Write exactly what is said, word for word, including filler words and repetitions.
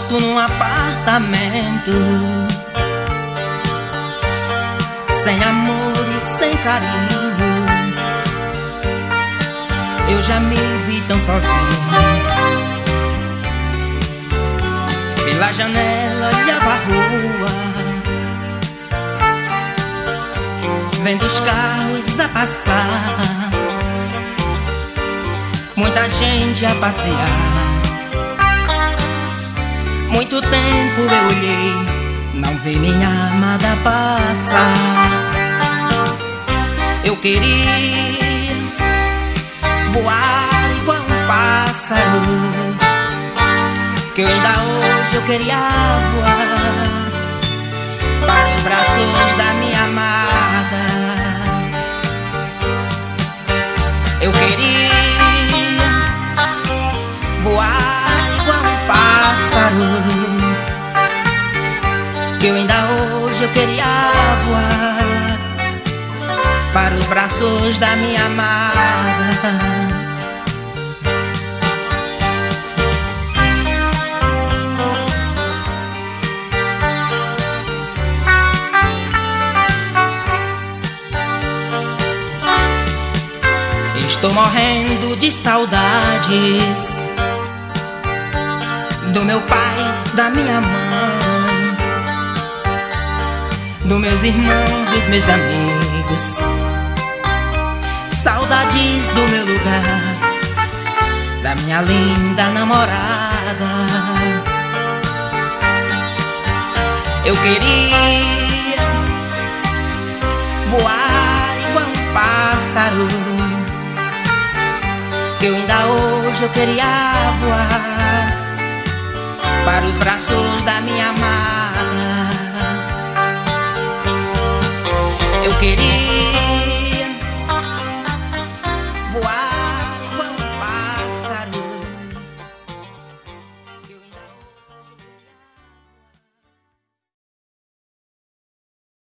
morto num apartamento, sem amor e sem carinho. Eu já me vi tão sozinho. Pela janela olhava a rua, vendo os carros a passar, muita gente a passear. Muito tempo eu olhei, não vi minha amada passar. Eu queria voar igual um pássaro, que eu ainda hoje eu queria voar para os braços da minha amada. Eu queria voar igual um pássaro, que eu ainda hoje eu queria voar para os braços da minha amada. Estou morrendo de saudades do meu pai, da minha mãe, dos meus irmãos, dos meus amigos. Saudades do meu lugar, da minha linda namorada. Eu queria voar igual um pássaro, que eu ainda hoje eu queria voar para os braços da minha amada. Eu queria